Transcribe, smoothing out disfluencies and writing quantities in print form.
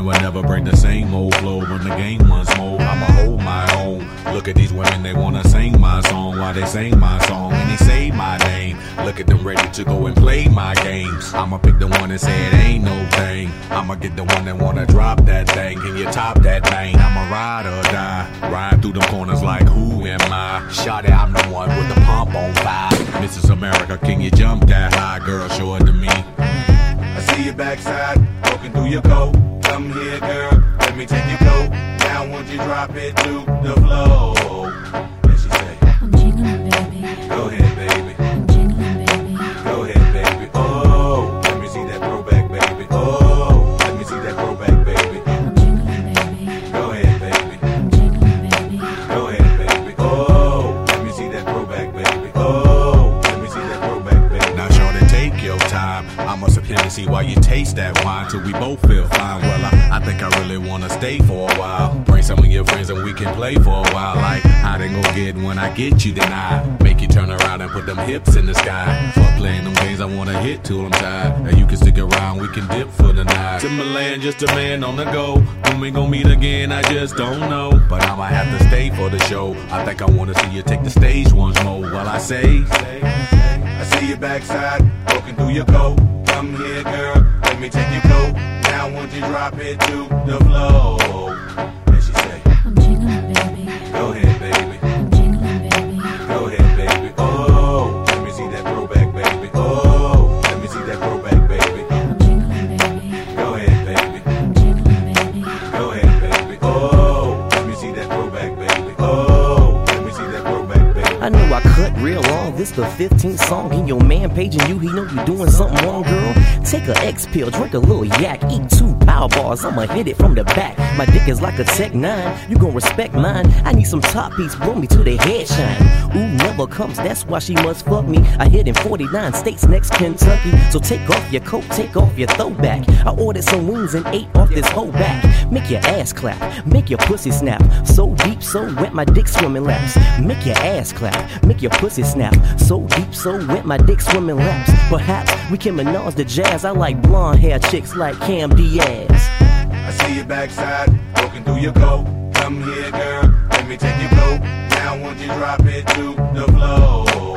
but never bring the same old flow. Run the game once more, I'ma hold my own. Look at these women, they wanna sing my song while they sing my song and they say my name. Look at them ready to go and play my games. I'ma pick the one that say it ain't no thing. I'ma get the one that wanna drop that thing. Can you top that thing? I'ma ride or die. Ride through them corners like who am I? Shawty, I'm the one with the pump on fire. Mrs. America, can you jump that high? Girl, show it to me. I see your backside, poking through your coat. Come here, girl, let me take your coat. Now won't you drop it to the floor? Then she say, I'm jingling, baby. Go ahead, baby. I'm jingling, baby. Go ahead, baby. Oh, let me see that throwback, baby. Oh, let me see that throwback, baby. I'm jingling, baby. Go ahead, baby. I'm jingling, baby. Go ahead, baby. Oh, let me see that throwback, baby. Oh, let me see that throwback, baby. Now, shorty, take your time. I'ma sip Hennessy while you taste that wine till we both feel fine. Well, I think I really wanna stay for a while. Bring some of your friends and we can play for a while. Like, I didn't go get when I get you denied. Make you turn around and put them hips in the sky. Fuck playing them games, I wanna hit till I'm tired. And you can stick around, we can dip for the night. Timberland, just a man on the go. When we gon' meet again, I just don't know. But I'ma have to stay for the show. I think I wanna see you take the stage once more. While I say, I see your backside, poking through your coat. Come here, girl, let me take your coat. Now won't you drop it to the floor? Then she say, I'm jingling, baby. Go ahead, baby. I'm jingling, baby. Go ahead, baby. Oh, let me see that throwback, baby. Oh, let me see that throwback, baby. I'm jingling, baby. Go ahead, baby. I'm jingling, baby. Go ahead, baby. Oh, let me see that throwback, baby. Oh, let me see that throwback, baby. I know I cut real long, this the 15th song. And your man paging you, he know you doing something wrong, girl. Take a X pill, drink a little yak, eat 2 power bars, I'ma hit it from the back. My dick is like a Tech 9, you gon' respect mine. I need some top beats, blow me till they head shine. Ooh, never comes, that's why she must fuck me. I hit in 49 states next Kentucky. So take off your coat, take off your throwback. I ordered some wings and ate off this whole back. Make your ass clap, make your pussy snap. So deep, so wet, my dick swimming laps. Make your ass clap, make your pussy snap. So deep, so wet, my dick swimming laps. Perhaps we can Minaj the jazz. I like blonde hair chicks like Cam Diaz. I see your backside, poking through your coat. Come here, girl, let me take your coat. Now won't you drop it to the floor?